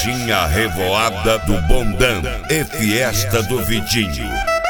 Festinha Revoada do Bondão e Fiesta do Vitinho.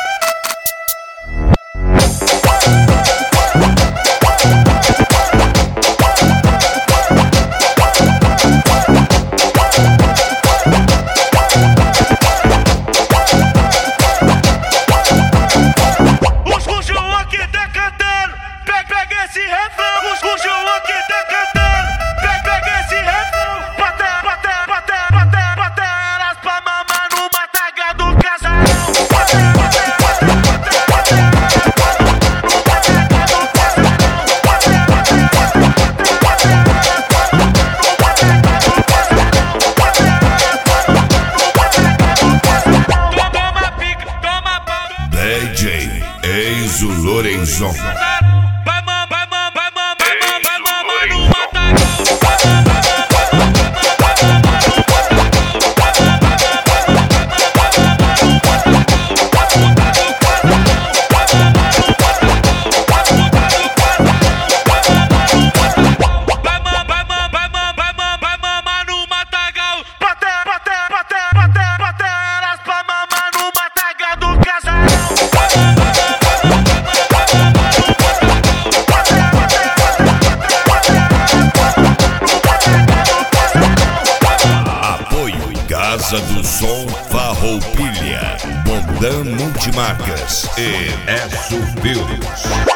DJ Enzo Lorenzon. Casa do Som Farroupilha, Bondão Multimarcas e Esso Filhos.